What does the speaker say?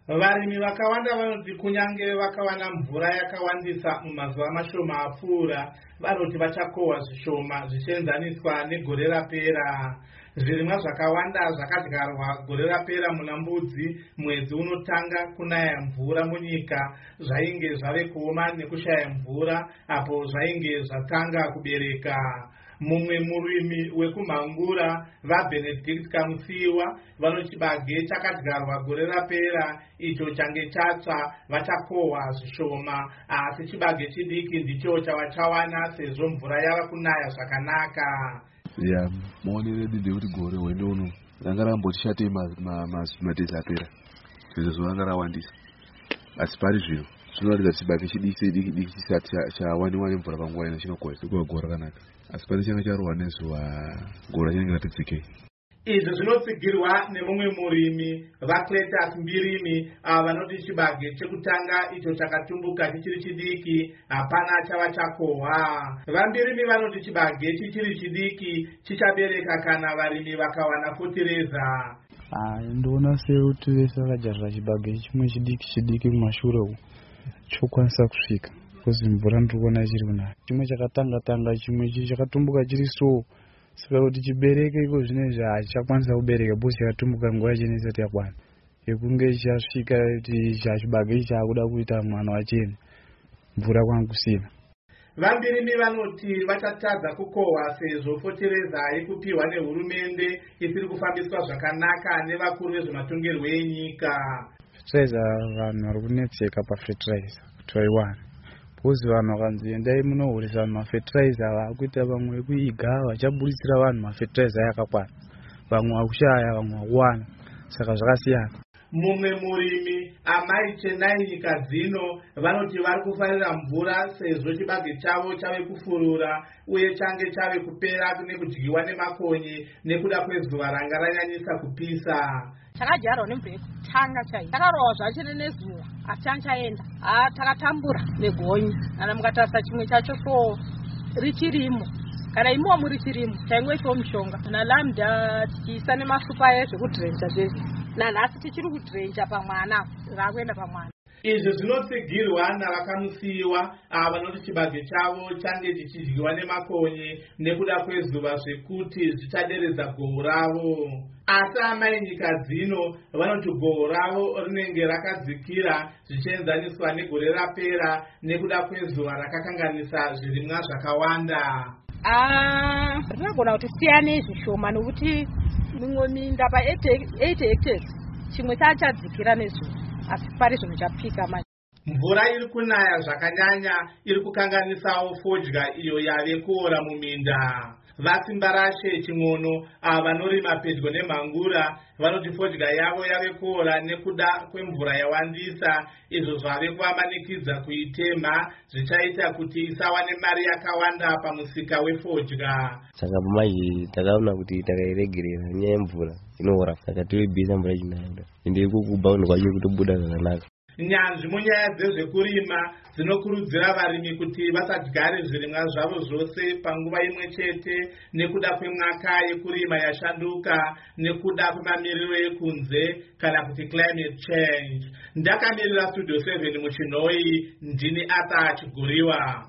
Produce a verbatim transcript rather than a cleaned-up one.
Varimi vakawanda vanoti kunyange vakawana mvura yakawandisa mumazuva mashoma apfuura, vanoti vachakohwa zvishoma zvichienzaniswa negore rapera. Zvirimwa zvakawanda zvakadyarwa gore rapera muna mbudzi mwedzi unotanga kunaya mvura munyika zvainge zvave kuoma nekushaya mvura apo zvainge zvatanga kubereka. Mumwe murimi wekumhangura vaBenedict Kamusiwa vanoti chibage chakadyarwa gore rapera icho change chatsva vachakohwa zvishoma, asi chibage chidiki ndicho chavachawana sezvo mvura yava kunaya zvakanaka. Ya muonere dinde kuti gore wende uno ranga rambotishate matezi apera zviro zvanga rawandisa, asi pari zvino zvinoratidza chibage chidiki diki diki chisati chawani mvura panguva ino chinokohwa sekuva gore rakanaka, asi pari changa charohwa nezuva gore chinenge ratidzikei. Izvi zvinotsigirwa nemumwe murimi vaCletus Mbirimi vanoti chibage chekutanga icho chakatumbuka chichiri chidiki hapana chava chakohwa. VaMbirimi vanoti chibage chichiri chidiki chichabereka kana varimi vakawana fotireza. Ndoona sekuti vese vakadyarira chibage chimwe chidiki chidiki kumashure uku chokwanisa kusvika kozi mvura ndikuona chiri kunaya. Chimwe chakatanga tanga chimwe chakatumbuka chiri so saka kuti chibereke iko zvinezvi hachakwanisa kubereka bosi chakatumbuka nguva yachine isati yakwana yekunge chasvika kuti chachibage ichi chaakuda kuita mwana wachene mvura kwanga kusina. VaMbirimi vanoti vachatadza kukohwa sezvo fotireza yekupiwa nehurumende isiri kufambiswa zvakanaka nevakuru vezvematongerwo enyika. Fertilizer vanhu vari kunetseka pafertilizer kuti vaiwana bozi vanhu vakanzi endai munohurisa mafertilizer vakuita vamwe vekuiga vachaburitsira vanhu mafertilizer yakakwana, vamwe vakushaya vamwe vakuwana, saka zvakasiyana. Mumwe murimi amai Chenai nyika dzino vanoti vari kufarira mvura sezvo chibage chavo chave kufurura uye change chave kupera nekudyiwa nemakonye nekuda kwezuva ranga ranyanyisa kupisa. Chakadyarwa nemvura yekutanga chai chakarohwa zvachine nezuva asi chanchaenda ha takatambura negonye kana mukatarisa chimwe chacho so richirimo kana imowa muri chirimo chaimwe cho mushonga kana lambda tichiisa nemasupa ezvekudhirenja zvezvi nanhasi tichiri kudhirenja pamwana zvakuenda pamwana. Izvi zvinotsigirwa navakamusiwa vanoti chibage chavo change chichidyiwa nemakonye nekuda kwezuva zvekuti zvichaderedza gohwo ravo. Asi amai nyika dzino vanoti gohwo ravo rinenge rakadzikira zvichienzaniswa negore rapera nekuda kwezuva rakakanganisa zvirimwa zvakawanda. Rinogona kuti siyane zvishoma nokuti mimwe minda pa-eighty hectares chimwe chachadzikira nezuva asi pari zvinhu chapika manje. Mvura iri kunaya zvakanyanya iri kukanganisawo fodya iyo yave kuora muminda. VaSimbarashe Ching'ono vanorima pedyo nemhangura vanoti fodya yavo yave kuora nekuda kwemvura yawandisa, izvo zvave kuvamanikidza kuitema zvichaita kuti isawane mari yakawanda pamusika wefodya. Saka manje takaona kuti takairegerera nyaya yemvura inoora, saka toibvisa mvura ichinaya ende ikukubva vanhu kwacho kutobuda zvakanaka. Nyanzvi munyaya dzezvekurima dzinokurudzira varimi kuti vasadyare zvirimwa zvavo zvose panguva imwe chete nekuda kwemwaka yekurima yashanduka nekuda kwemamiriro ekunze kana kuti climate change. Ndakamirira Studio seven muChinoi, ndini Arthur Chiguriwa.